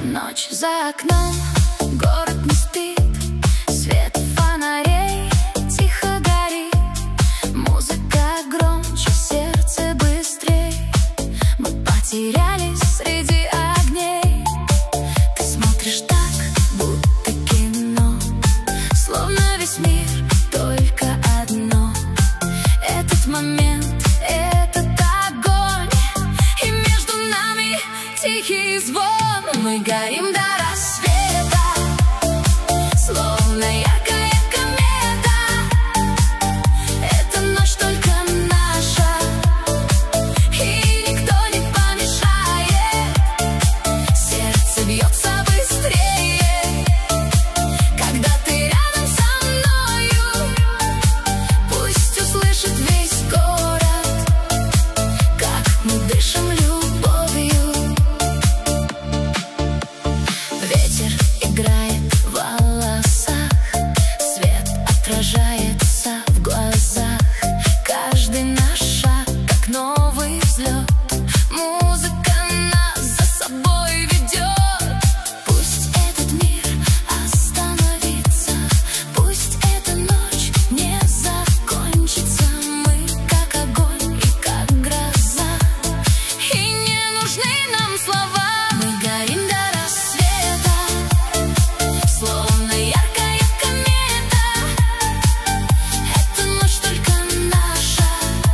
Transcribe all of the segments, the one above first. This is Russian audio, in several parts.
Ночь за окном, город не спит, свет фонарей тихо горит, музыка громче, сердце быстрей. Мы потерялись среди огней. Ты смотришь так, будто кино, словно весь мир только одно. Этот момент, этот огонь, и между нами тихий звон. Мы горим до рассвета, словно яркая комета. Эта ночь только наша, и никто не помешает. Сердце бьется быстрее, когда ты рядом со мною. Пусть услышит весь город, как мы дышим любовью. Ветер играет в волосах, свет отражается в глазах. Каждый наш шаг, как новый взлет, музыка нас за собой ведет. Пусть этот мир остановится, пусть эта ночь не закончится. Мы как огонь и как гроза, и не нужны нам слова. Мы горим до рассвета, словно яркая комета. Эта ночь только наша,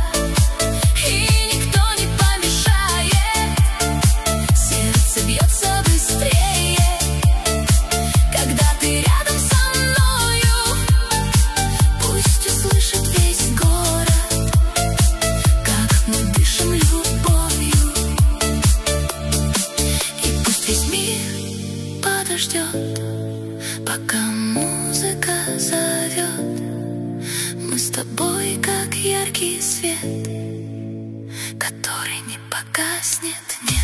и никто не помешает. Сердце бьется быстрее, когда ты рядом со мною. Пусть услышит весь город, как мы дышим любовью. И пусть весь мир подождет, пока музыка зовет. Мы с тобой как яркий свет, который не погаснет.